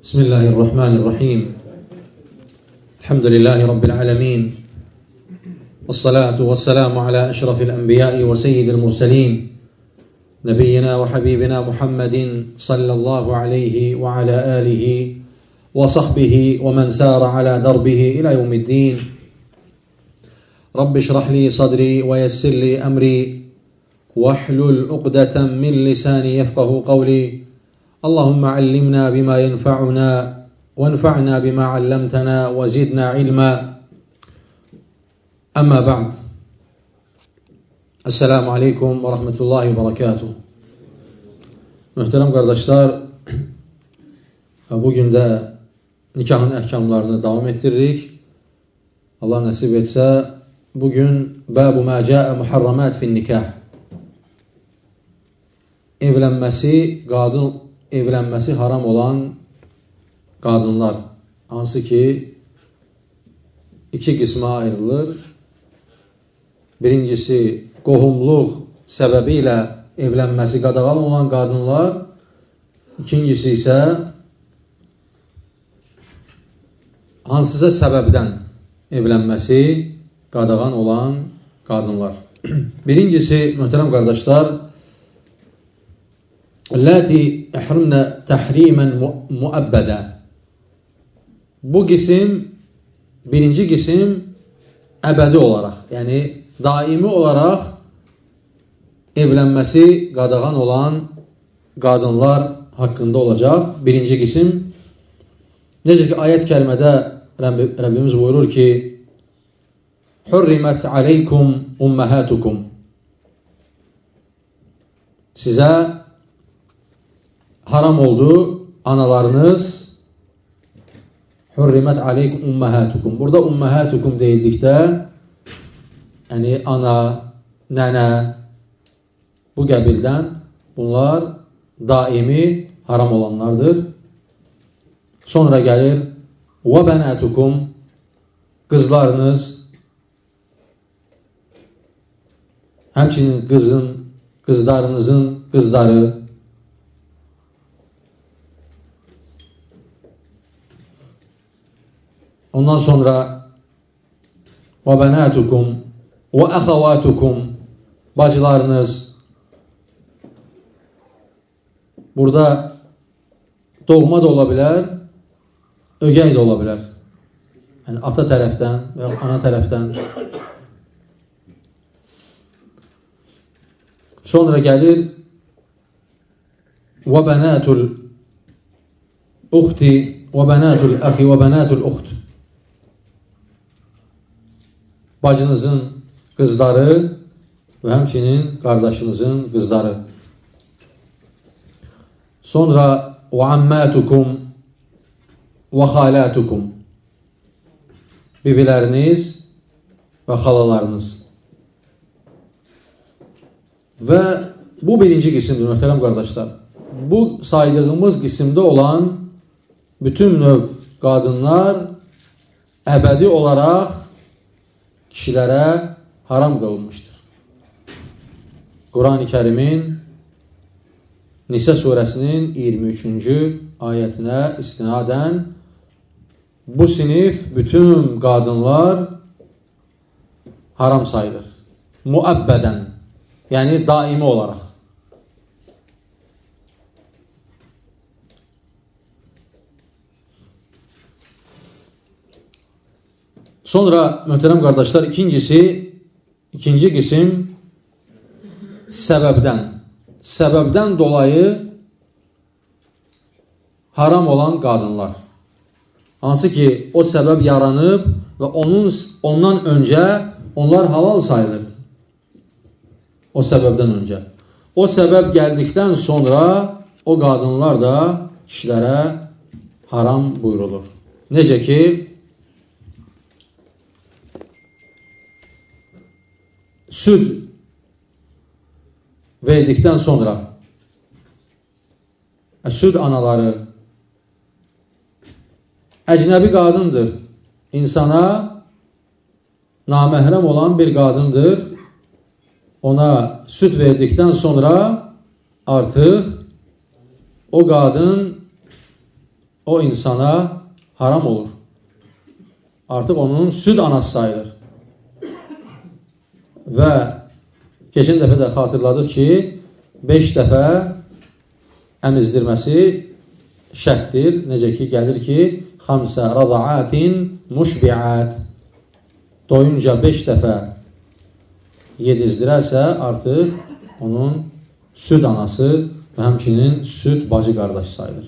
بسم الله الرحمن الرحيم الحمد لله رب العالمين والصلاة والسلام على أشرف الأنبياء وسيد المرسلين نبينا وحبيبنا محمد صلى الله عليه وعلى آله وصحبه ومن سار على دربه إلى يوم الدين رب اشرح لي صدري ويسر لي أمري واحلل عقدة من لساني يفقه قولي اللهم علمنا بما ينفعنا وانفعنا بما علمتنا وزدنا علما أما بعد Esselamu Aleyküm ve Rahmetullahi ve Berekatuhu. Möhtərəm qardaşlar, bugün də nikahın əhkamlarını davam etdiririk. Allah nəsib etsə, bugün Bəbu mə cəə muharramat fin nikah. Evlənməsi haram olan qadınlar, hansı ki iki qismə ayrılır. Birincisi, qohumluq səbəbi ilə evlənməsi qadağan olan qadınlar, ikincisi isə hansısa səbəbdən evlənməsi qadağan olan qadınlar. Birincisi, möhtərəm qardaşlar, Əlləti əhrümnə təhrimən müəbbədə. Bu qisim, birinci qisim əbədi olaraq, yəni daimi olaraq evlənməsi qadağan olan qadınlar haqqında olacaq. Birinci qisim, necə ki ayət kərimədə Rəbbimiz buyurur ki, Hürrimət aleykum umməhətukum. Sizə haram oldu analarınız. Hürrimət aleykum umməhətukum. Burada umməhətukum deyildikdə, yəni ana, nənə, bu qəbildən bunlar daimi haram olanlardır. Sonra gəlir və bənətukum, qızlarınız, həmçinin qızlarınızın qızları, ondan sonra və bənətukum və əxavatukum, bacılarınız. Burada doğma da ola bilər, ögey də ola bilər. Yəni ata tərəfdən və ana tərəfdən. Sonra gəlir və bənatul uxti və bənatul əxi və bənatul uxt. Bacınızın qızları və həmçinin qardaşınızın qızları. Sonra və ammatukum və xalatukum, bibiləriniz və xalalarınız. Və bu birinci qismdir, möhtərəm qardaşlar. Bu saydığımız qismdə olan bütün növ qadınlar əbədi olaraq kişilərə haram qılınmışdır. Quran-ı Kərimin Nisə surəsinin 23-cü ayətinə istinadən bu sinif bütün qadınlar haram sayılır. Müəbbədən, yəni daimi olaraq. Sonra, möhtərəm qardaşlar, ikinci qisim səbəbdən dolayı haram olan qadınlar. Hansı ki, o səbəb yaranıb və ondan öncə onlar halal sayılırdı. O səbəbdən öncə. O səbəb gəldikdən sonra o qadınlar da kişilərə haram buyurulur. Necə ki, süd verdikdən sonra süd anaları əcnəbi qadındır. İnsana naməhrəm olan bir qadındır. Ona süd verdikdən sonra artıq o qadın o insana haram olur. Artıq onun süd anası sayılır. Və keçən dəfə də xatırladıq ki, 5 dəfə əmizdirməsi şərtdir. Necə ki, gəlir ki, xamsə radaatin muşbiat. Doyunca 5 dəfə yedizdirərsə, artıq onun süd anası və həmçinin süd bacı qardaş sayılır.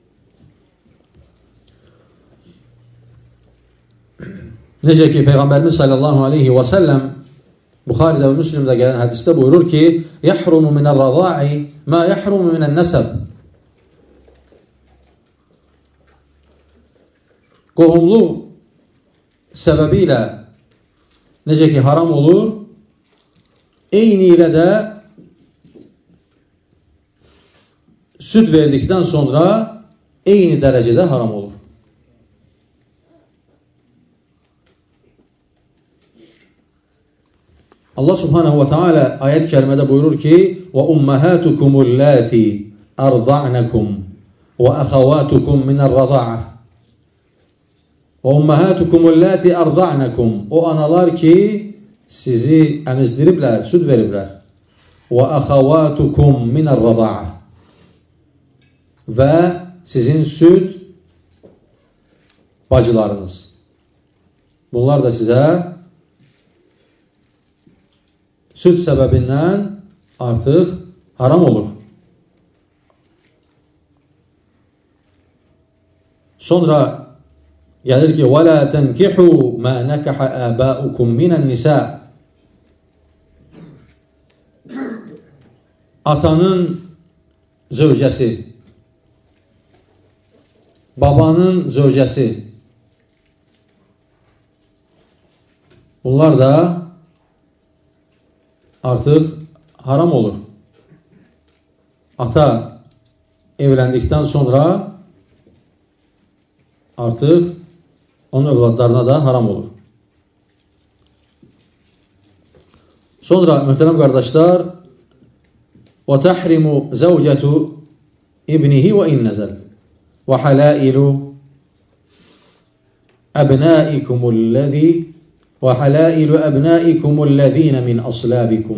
Necə ki, Peyğəmbərimiz sallallahu aleyhi və səlləm Buxaridə və Müslimdə gələn hədisdə buyurur ki, yəhrumu minər-rəza'i mə yəhrumu minən-nəsəb. Qohumluq səbəbi ilə necə ki, haram olur, eyni ilə də süd verdikdən sonra eyni dərəcədə haram olur. Allah subhanahu wa ta'ala ayət kərimədə buyurur ki, وَأُمَّهَاتُكُمُ اللَّاتِي أَرْضَعْنَكُمْ وَأَخَوَاتُكُمْ مِنَ الرَّضَعَةِ وَأُمَّهَاتُكُمُ اللَّاتِي أَرْضَعْنَكُمْ O analar ki, sizi əmizdiriblər, süd veriblər. وَأَخَوَاتُكُمْ مِنَ الرَّضَعَةِ Və sizin süd bacılarınız. Bunlar da sizə süd səbəbindən artıq haram olur. Sonra gəlir ki, وَلَا تَنْكِحُوا مَا نَكَحَ آبَاؤُكُمْ مِنَ النِّسَاءِ Atanın zövcəsi, babanın zövcəsi, bunlar da artıq haram olur. Ata evləndikdən sonra artıq onun övladlarına da haram olur. Sonra möhtərəm qardaşlar, وَتَحْرِمُ زَوْجَةُ إِبْنِهِ وَإِنْ نَزَلْ وَحَلَائِلُ أَبْنَائِكُمُ الَّذِينَ مِنْ أَصْلَابِكُمْ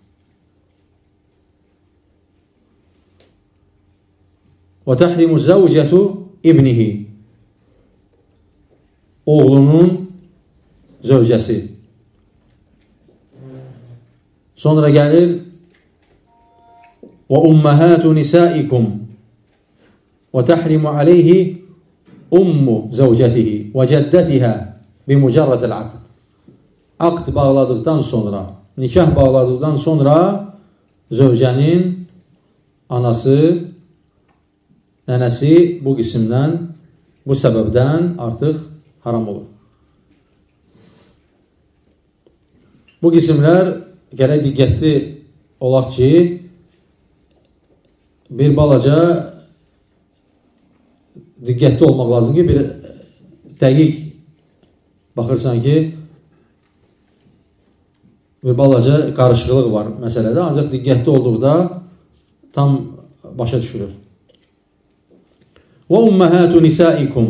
وَتَحْرِمُ زَوْجَةُ إِبْنِهِ Oğlunun zövcəsi. Sonra gəlir وَأُمَّهَاتُ نِسَائِكُمْ وَتَحْرِمُ عَلَيْهِ أُمُّ زَوْجَتِهِ وَجَدَّتِهَا بِمُجَرَّةِ الْعَقْدِ Aqd bağladıqdan sonra, nikah bağladıqdan sonra zövcənin anası, nənəsi bu qismdən, bu səbəbdən artıq haram olur. Bu qismlər gərək diqqətli olaq ki, bir balaca diqqətli olmaq lazım ki, bir dəqiq baxırsan ki, bir balaca qarışıqlıq var məsələdə, ancaq diqqətli olduqda tam başa düşülür. وَأُمَّهَاتُ نِسَائِكُمْ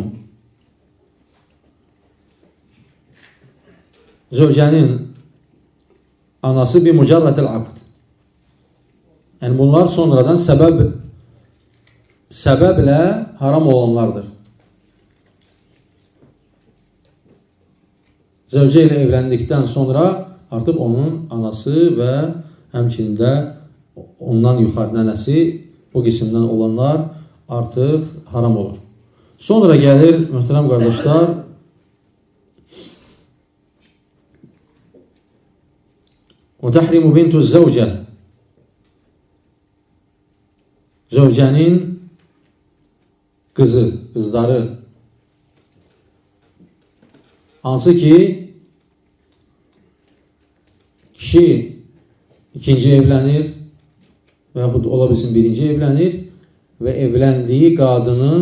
Zövcənin anası bir mücərrətəl aqd. Yəni bunlar sonradan səbəblə haram olanlardır. Zövcə ilə evləndikdən sonra artıq onun anası və həmçində ondan yuxarı nənəsi, bu qismdən olanlar artıq haram olur. Sonra gəlir, möhtərəm qardaşlar, وَتَحْرِمُ بِنْتُ الزَّوْجَةِ Zövcənin qızı, qızları, hansı ki, kişi ikinci evlənir və yaxud ola bilsin birinci evlənir və evləndiyi qadının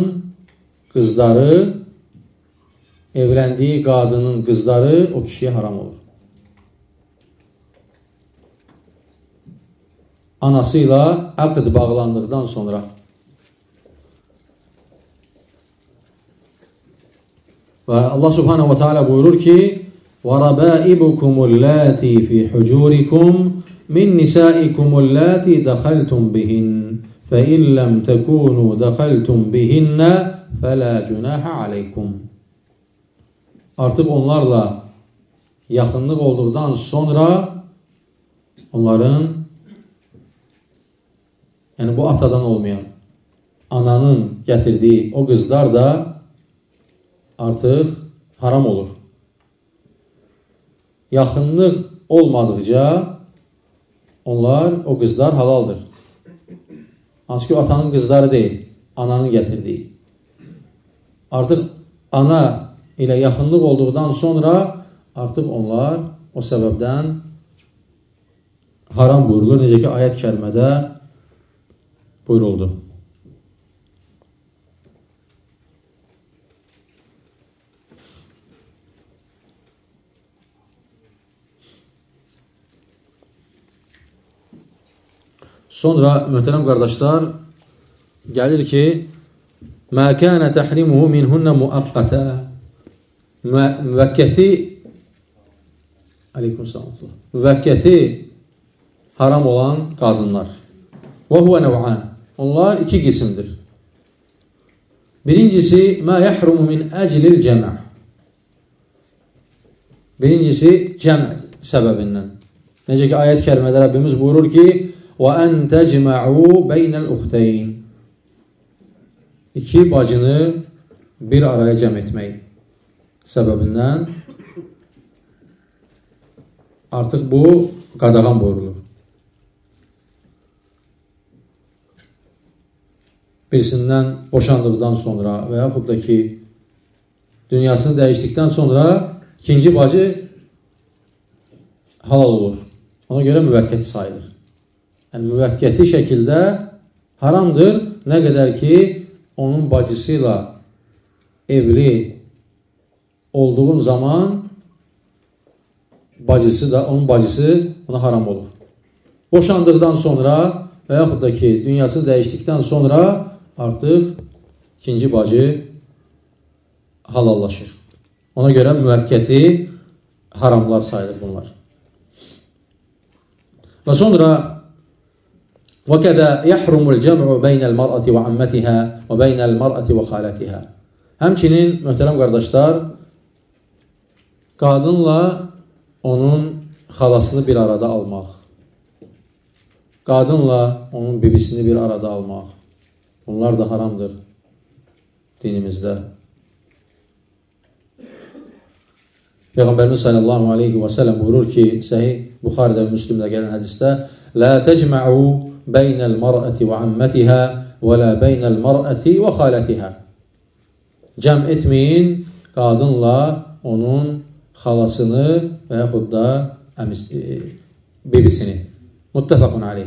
qızları o kişiyə haram olur. Anasıyla aqd bağlandıqdan sonra. Və Allah subhanahu wa ta'ala buyurur ki, وَرَبَائِبُكُمُ اللَّاتِي فِي حُجُورِكُمْ مِنْ نِسَائِكُمُ اللَّاتِي دَخَلْتُمْ بِهِنْ فَإِنْ لَمْ تَكُونُوا دَخَلْتُمْ بِهِنَّ فَلَا جُنَاحَ عَلَيْكُمْ. Artıq onlarla yaxınlıq olduqdan sonra onların, yəni bu atadan olmayan, ananın gətirdiyi o qızlar da artıq haram olur. Yaxınlıq olmadıqca onlar, o qızlar halaldır. Hansı ki, o atanın qızları deyil, ananın gətirdiyi. Artıq ana ilə yaxınlıq olduqdan sonra artıq onlar o səbəbdən haram buyurulur. Necə ki, ayət kəlmədə buyuruldu. Sonra, möhtərəm qardaşlar, gəlir ki, مَا كَانَ تَحْرِمُهُ مِنْهُنَّ مُؤَقَّتًا müvəkkəti haram olan qadınlar. وَهُوَ نَوْعَانِ Onlar iki qismdir. Birincisi, مَا يَحْرُمُ مِنْ أَجْلِ الْجَمْعِ Birincisi, cəmዕ səbəbindən. Necə ki, ayət kəlmədə Rəbbimiz buyurur ki, وَأَنْ تَجْمَعُوا بَيْنَ الْأُخْتَيْنِ İki bacını bir araya cəm etmək səbəbindən artıq bu qadağan buyurulur. Birisindən boşandıqdan sonra və yaxud da ki, dünyasını dəyişdikdən sonra ikinci bacı halal olur. Ona görə müvəkkəti sayılır. Yəni, müvəkkəti şəkildə haramdır, nə qədər ki, onun bacısı ilə evli olduğun zaman onun bacısı ona haram olur. Boşandıqdan sonra və yaxud da ki, dünyasını dəyişdikdən sonra artıq ikinci bacı halallaşır. Ona görə müvəkkəti haramlar sayılır bunlar. Və sonra وَكَذَا يَحْرُمُ الْجَمْعُ بَيْنَ الْمَرْأَةِ وَعَمَّتِهَا وَبَيْنَ الْمَرْأَةِ وَخَالَتِهَا Həmçinin, möhtərəm qardaşlar, qadınla onun xalasını bir arada almaq, qadınla onun bibisini bir arada almaq, bunlar da haramdır dinimizdə. Peyğəmbərimiz sallallahu aleyhi və səlləm buyurur ki, Səhih Buxaridə və Müslimdə gələn hədisdə لَا تَجْمَعُوا بَيْنَ الْمَرْأَةِ وَعَمَّتِهَا وَلَا بَيْنَ الْمَرْأَةِ وَخَالَتِهَا Cəm etməyin qadınla onun xalasını və yaxud da bibisini. Muttəfəqun aleyh.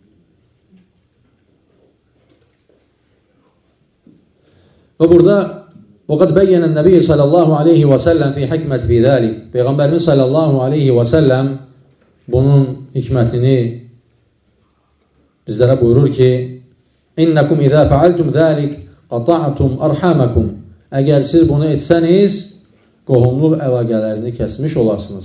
Və burada وَقَدْ بَيَّنَ النَّبِيِّ صَلَى اللّٰهُ عَلَيْهِ وَسَلَّمْ فِي حِكْمَةِ فِي ذَٰلِكِ Peyğəmbərimiz sallallahu aleyhi və səlləm bunun hikmətini bizlərə buyurur ki, İnnəkum izə fəaltum zəlik qata'tum arhamakum Əgər siz bunu etsəniz, qohumluq əlaqələrini kəsmiş olarsınız.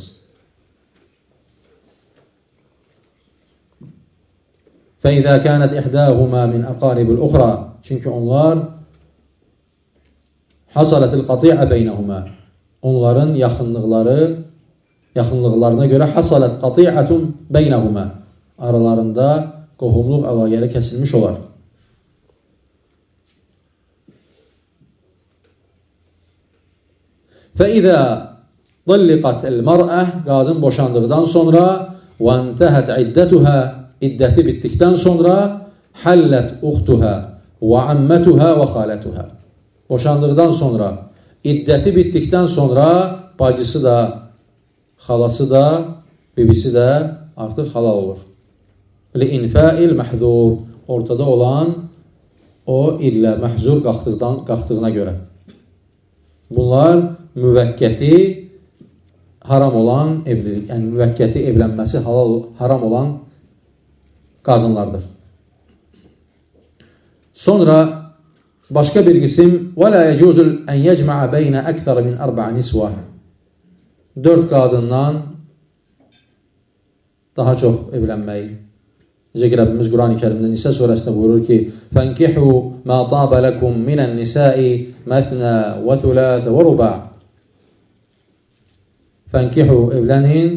Fəizə kənət ihdəhumə min əqaribil uxra Çünki onlar hasalətil qati'ə beynəhumə Onların yaxınlıqlarına görə hasalət qati'ətun beynəhumə Aralarında qohumluq əlaqələri kəsilmiş olar. فَإِذَا طَلِّقَتْ الْمَرْأَةِ Qadın boşandıqdan sonra وَانْتَهَتْ عِدَّتُهَا İddəti bitdikdən sonra حَلَّتْ اُخْتُهَا وَعَمَّتُهَا وَخَالَتُهَا Boşandıqdan sonra, iddəti bitdikdən sonra bacısı da, xalası da, bibisi də artıq halal olur. لِإِنْفَاءِ الْمَحْذُورِ Ortada olan o illə məhzur qalxdığına görə. Bunlar müvəkkəti haram olan evlilik, yəni müvəkkəti evlənməsi haram olan qadınlardır. Sonra Başqa bir qism وَلَا يَجُوزُ أَنْ يَجْمَعَ بَيْنَ أَكْثَرَ مِنْ 4 نِسْوَةٍ 4 qadından daha çox evlənmək. Necə ki, Rəbbimiz Quran-ı Kərimdə Nisə surəsində buyurur ki, فَانْكِحُوا مَا طَابَ لَكُمْ مِنَ النِّسَاءِ مَثْنَى وَثُلَاثَ وَرُبَعَ فَانْكِحُوا evlənin,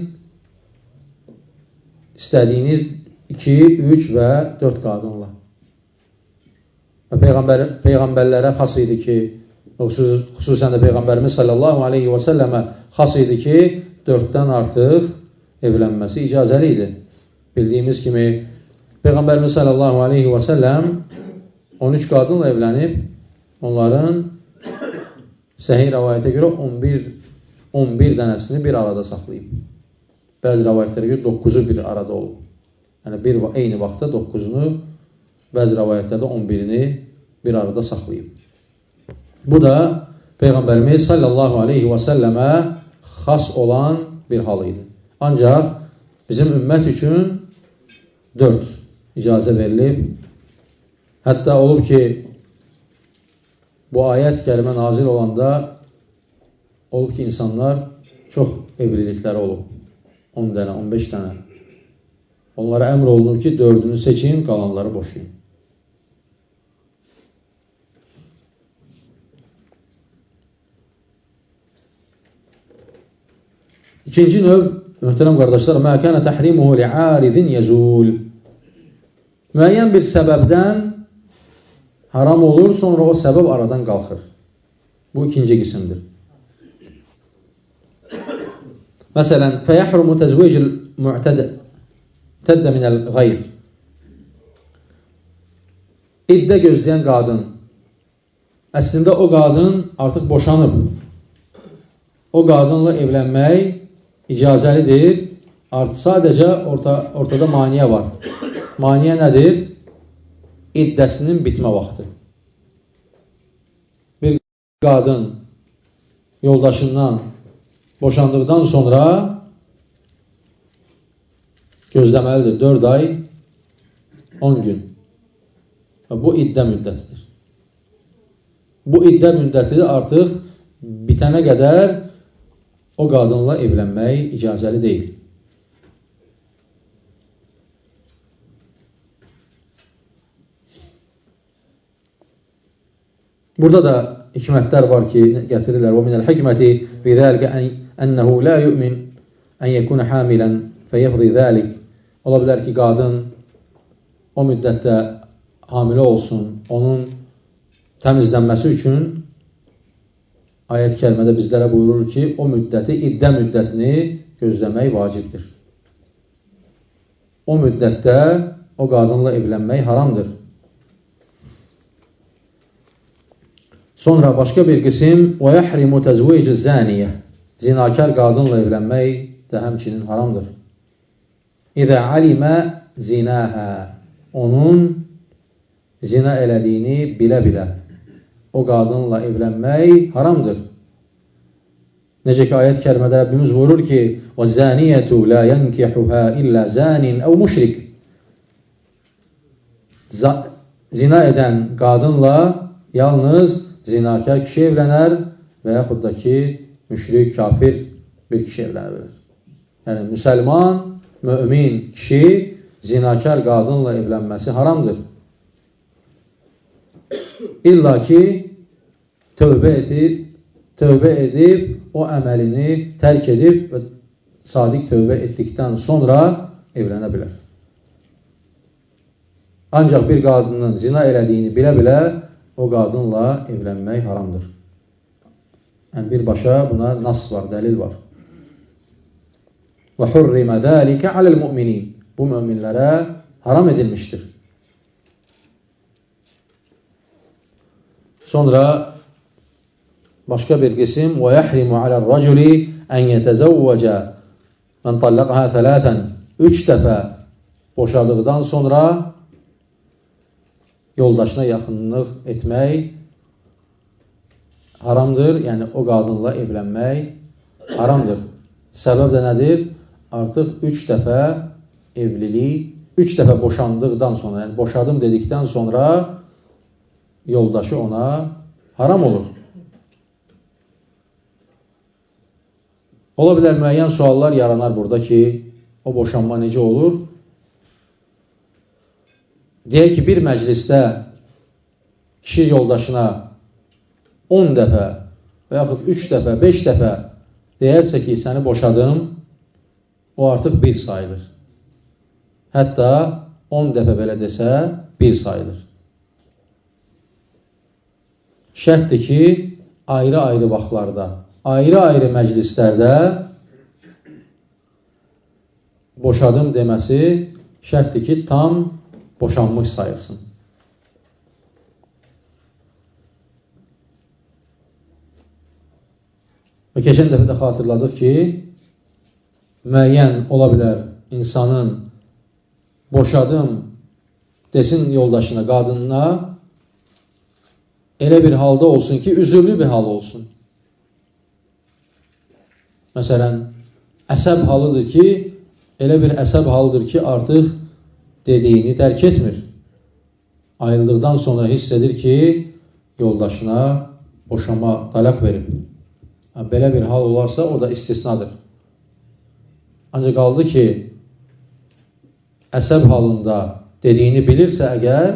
istədiyiniz 2, 3 və 4 qadınla. Və Peyğəmbərlərə xas idi ki, xüsusən də Peyğəmbərimiz sallallahu aleyhi və səlləmə xas idi ki, 4-dən artıq evlənməsi icazəli idi. Bildiyimiz kimi, Peyğəmbərimiz sallallahu aleyhi və səlləm 13 qadınla evlənib, onların səhih rəvayətə görə 11 dənəsini bir arada saxlayıb. Bəzi rəvayətlərə görə 9-u bir arada olub. Yəni, eyni vaxtda 9-unu, bəzi rəvayətlərdə 11-ini bir arada saxlayıb. Bu da Peyğəmbərimiz sallallahu aleyhi və səlləmə xas olan bir hal idi. Ancaq bizim ümmət üçün 4 icazə verilib. Hətta olub ki, bu ayət kərimə nazil olanda olub ki, insanlar çox evlilikləri olub. 10 dənə, 15 dənə. Onlara əmr olunub ki, 4-ünü seçin, qalanları boşayın. İkinci növ, möhtərəm qardaşlar, mə kənə təhrimuhu li'aridin yəzul. Müəyyən bir səbəbdən haram olur, sonra o səbəb aradan qalxır. Bu ikinci qismdir. Məsələn, fəyəhrumu təzvicil mu'təddə minəl qayr. İddə gözləyən qadın. Əslində o qadın artıq boşanıb. O qadınla evlənmək icazəlidir. Sadəcə ortada maniyə var. Maniyə nədir? İddəsinin bitmə vaxtı. Bir qadın yoldaşından boşandıqdan sonra gözləməlidir 4 ay 10 gün. Bu iddə müddətidir. Bu iddə müddəti artıq bitənə qədər o qadınla evlənmək icazəli deyil. Burada da hikmətlər var ki, gətirirlər. Və minəl hikməti fi zəlikə ənəhu la yu'min ən yəkuna hamilən fəyəfzi zəlik. Ola bilər ki, qadın o müddətdə hamilə olsun, onun təmizlənməsi üçün ayət kəlmədə bizlərə buyurur ki, o müddəti, iddə müddətini gözləmək vacibdir. O müddətdə o qadınla evlənmək haramdır. Sonra başqa bir qism وَيَحْرِمُ تَزْوِيجِ الزَّانِيَةِ Zinakar qadınla evlənmək də həmçinin haramdır. İzə alimə zinəhə onun zina elədiyini bilə-bilə o qadınla evlənmək haramdır. Necə ki, ayət kərimədə Rəbbimiz buyurur ki وَالزَّانِيَةُ لَا يَنْكِحُهَا إِلَّا زَانٍ أَوْ مُشْرِكٍ Zina edən qadınla yalnız zinakar kişi evlənər və yaxud da ki, müşrik, kafir bir kişi evlənə bilir. Yəni, müsəlman, mümin kişi zinakar qadınla evlənməsi haramdır. İlla ki, tövbə edib, o əməlini tərk edib və sadiq tövbə etdikdən sonra evlənə bilər. Ancaq bir qadının zina elədiyini bilə-bilə o qadınla evlənmək haramdır. Yəni, birbaşa buna nas var, dəlil var. وَحُرِّمَ ذَٰلِكَ عَلَى الْمُؤْمِنِينَ Bu müminlərə haram edilmişdir. Sonra başqa bir qism وَيَحْرِمُ عَلَى الرَّجُلِ أَنْ يَتَزَوَّجَ مَنْ طَلَّقَهَا ثَلَاثًا 3 dəfə boşadıqdan sonra yoldaşına yaxınlıq etmək haramdır. Yəni, o qadınla evlənmək haramdır. Səbəb də nədir? Artıq 3 dəfə evlilik, 3 dəfə boşandıqdan sonra, yəni boşadım dedikdən sonra yoldaşı ona haram olur. Ola bilər müəyyən suallar yaranar burada ki, o boşanma necə olur? Deyək ki, bir məclisdə kişi yoldaşına 10 dəfə və yaxud 3 dəfə, 5 dəfə deyərsə ki, səni boşadım, o artıq bir sayılır. Hətta 10 dəfə belə desə, bir sayılır. Şərtdir ki, ayrı-ayrı vaxtlarda, ayrı-ayrı məclislərdə boşadım deməsi şərtdir ki, tam boşanmış sayılsın. Və keçən dəfə də xatırladıq ki, müəyyən ola bilər insanın boşadım desin yoldaşına, qadınına, elə bir halda olsun ki, üzürlü bir hal olsun. Məsələn, əsəb halıdır ki, elə bir əsəb halıdır ki, artıq dediyini dərk etmir. Ayrıldıqdan sonra hiss edir ki, yoldaşına boşama, talaq verib. Belə bir hal olarsa, o da istisnadır. Ancaq qaldı ki, əsəb halında dediyini bilirsə əgər,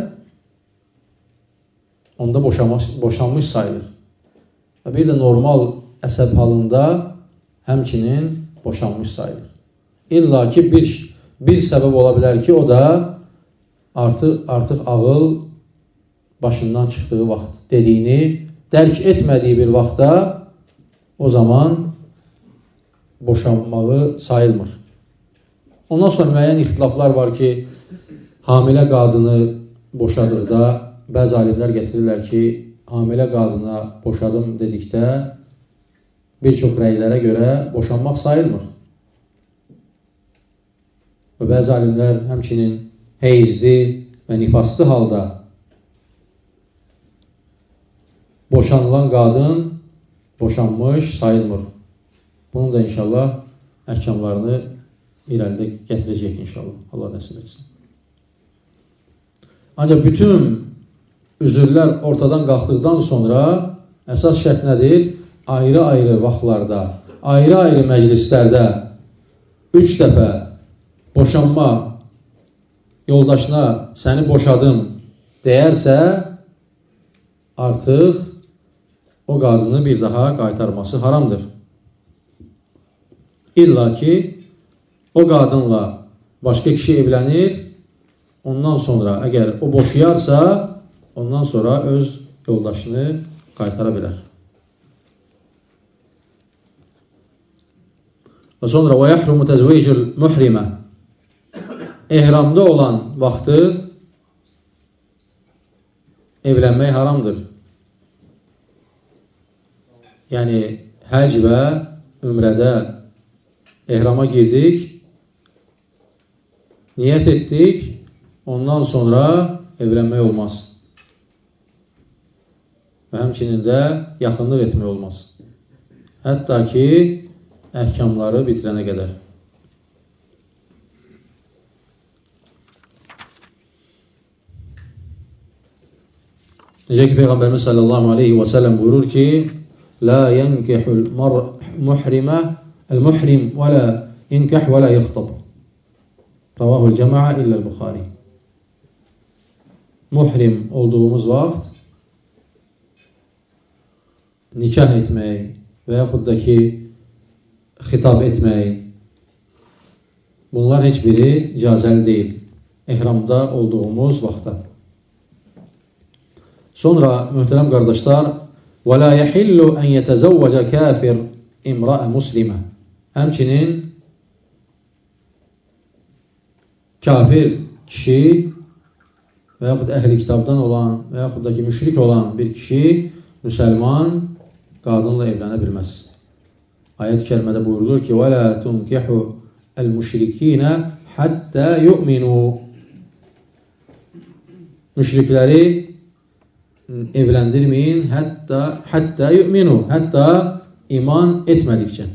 onda boşanmış sayılır. Və bir də normal əsəb halında həmçinin boşanmış sayılır. İlla ki, bir səbəb ola bilər ki, o da artıq ağıl başından çıxdığı vaxt, dediyini dərk etmədiyi bir vaxtda o zaman boşanmağı sayılmır. Ondan sonra müəyyən ixtilaflar var ki, hamilə qadını boşadıqda bəzi alimlər gətirirlər ki, hamilə qadına boşadım dedikdə bir çox rəylərə görə boşanmaq sayılmır. Və bəzi alimlər həmçinin heyzli və nifaslı halda boşanılan qadın boşanmış sayılmır. Bunun da inşallah əhkamlarını irəlidə gətirəcək inşallah. Allah nəsib etsin. Ancaq bütün üzürlər ortadan qalxdıqdan sonra əsas şərt nədir? Ayrı-ayrı vaxtlarda, ayrı-ayrı məclislərdə 3 dəfə boşanma yoldaşına səni boşadım deyərsə, artıq o qadını bir daha qaytarması haramdır. İlla ki, o qadınla başqa kişi evlənir, ondan sonra əgər o boşayarsa, ondan sonra öz yoldaşını qaytara bilər. Və sonra وَيَحْرُمُ تَزْوِيجُ الْمُحْرِمَةِ ehramda olan vaxtı evlənmək haramdır. Yəni, həc və ümrədə ehrama girdik, niyyət etdik, ondan sonra evlənmək olmaz. Və həmçinin də yaxınlıq etmək olmaz. Hətta ki, əhkamları bitirənə qədər. Necə ki, Peyğəmbərimiz sallallahu aleyhi və səlləm buyurur ki, لا ينكح المحرمة المحرم ولا ينكح ولا يخطب رواه الجماعة إلا البخاري. Muhrim olduğumuz vaxt nikah etmək və yaxud da ki xitab etmək, bunlar heç biri icazəli deyil. Ehramda olduğumuz vaxtda. Sonra möhtərəm qardaşlar, وَلَا يَحِلُّ أَنْ يَتَزَوَّجَ كَافِرْ اِمْرَأَ مُسْلِمَةً həmçinin kafir kişi və yaxud əhli kitabdan olan və yaxud da ki müşrik olan bir kişi müsəlman qadınla evlənə bilməz. Ayət-i kərimədə buyurulur ki, وَلَا تُنْكِحُ الْمُشْرِكِينَ حَتَّى يُؤْمِنُوا müşrikləri evləndirməyin hətta yu'minu, hətta iman etmədikcə.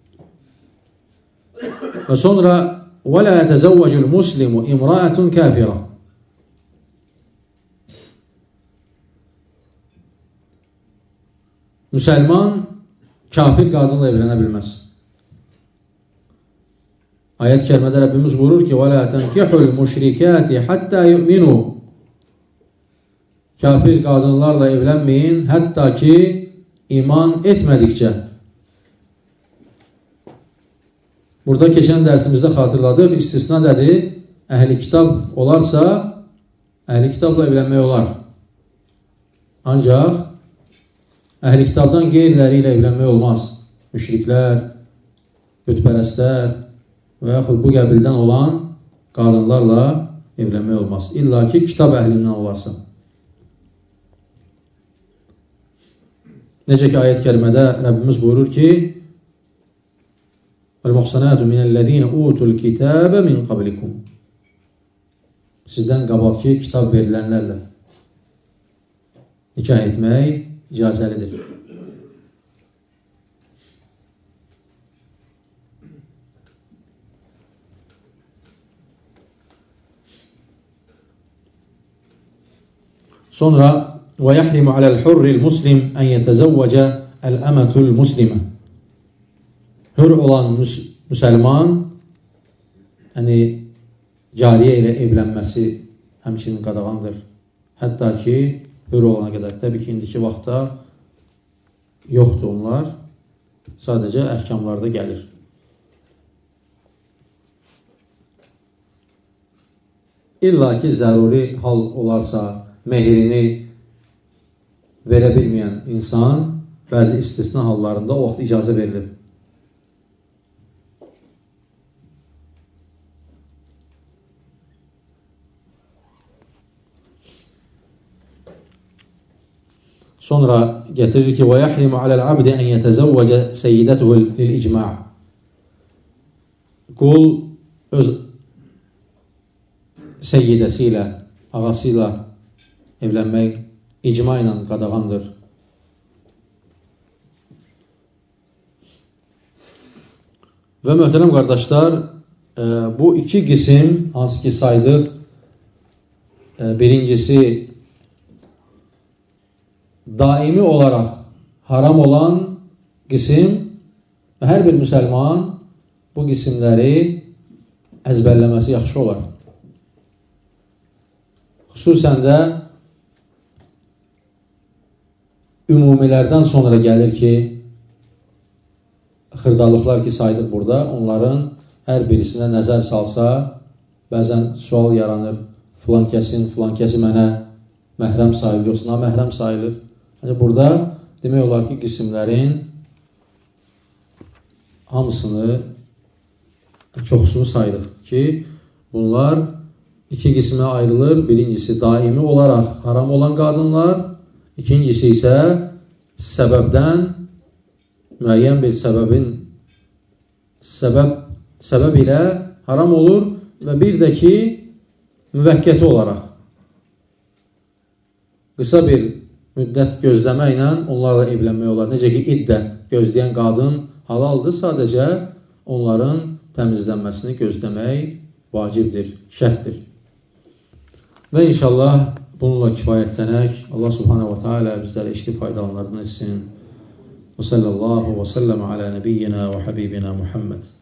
Və sonra وَلَا يَتَزَوَّجُ الْمُسْلِمُ اِمْرَأَةٌ كَافِرَةٌ müsəlman kafir qadınla evlənə bilməz. Ayət kərimədə Rəbbimiz buyurur ki, وَلَا تَنْكِحُ الْمُشْرِكَاتِ حَتَّى يُؤْمِنُوا Kafir qadınlarla evlənməyin, hətta ki, iman etmədikcə. Burada keçən dərsimizdə xatırladıq, istisna nədir? Əhli kitab olarsa, əhli kitabla evlənmək olar. Ancaq əhli kitabdan qeyriləri ilə evlənmək olmaz. Müşriklər, bütpərəstlər və yaxud bu qəbildən olan qadınlarla evlənmək olmaz. İlla ki, kitab əhlindən olarsa. Necə ki, ayət kərimədə Rəbbimiz buyurur ki, وَالْمُحْسَنَاتُ مِنَ الَّذ۪ينَ اُوتُوا الْكِتَابَ مِنْ قَبْلِكُمْ Sizdən kitab verilənlərlə nikah etmək icazəlidir. Sonra وَيَحْرِمُ عَلَى الْحُرِّ الْمُسْلِمِ أَنْ يَتَزَوَّجَ الْأَمَةُ الْمُسْلِمَةِ Hür olan müsəlman cariyə ilə evlənməsi həmçinin qadağandır. Hətta ki, hür olana qədər. Təbii ki, indiki vaxtda yoxdur onlar. Sadəcə əhkamlarda gəlir. İlla ki, zəruri hal olarsa, mehrini verə bilməyən insan bəzi istisna hallarında o vaxt icazə verilir. Sonra getirir ki, وَيَحْرِمُ عَلَى الْعَبْدِ أَنْ يَتَزَوَّجَ سَيِّدَتُهُ لِلْإِجْمَعِ Qul öz səyyidəsi ilə, ağası ilə evlənmək icma ilə qadağandır. Və möhtərəm qardaşlar, bu iki qisim, hansı ki saydıq, birincisi daimi olaraq haram olan qisim və hər bir müsəlman bu qisimləri əzbərləməsi yaxşı olar. Xüsusən də ümumilərdən sonra gəlir ki, xırdalıqlar ki sayılır burada, onların hər birisinə nəzər salsa, bəzən sual yaranır, filan kəsi mənə məhrəm sayılır, yoxsa naməhrəm sayılır. Burada demək olar ki, qisimlərin hamısını, çoxsunu sayılır ki, bunlar iki qismə ayrılır. Birincisi daimi olaraq haram olan qadınlar, ikincisi isə səbəbdən, müəyyən bir səbəb ilə haram olur və bir də ki, müvəqqəti olaraq qısa bir müddət gözləmə ilə onlarla evlənmək olar. Necə ki, iddə gözləyən qadın halaldır, sadəcə onların təmizlənməsini gözləmək vacibdir, şərtdir. Və inşallah bununla kifayətlənək. Allah subhanahu wa ta'ala bizlərə eşli faydalanlarını etsin. Və sallallahu və səlləm alə nəbiyyina və habibina Muhammed.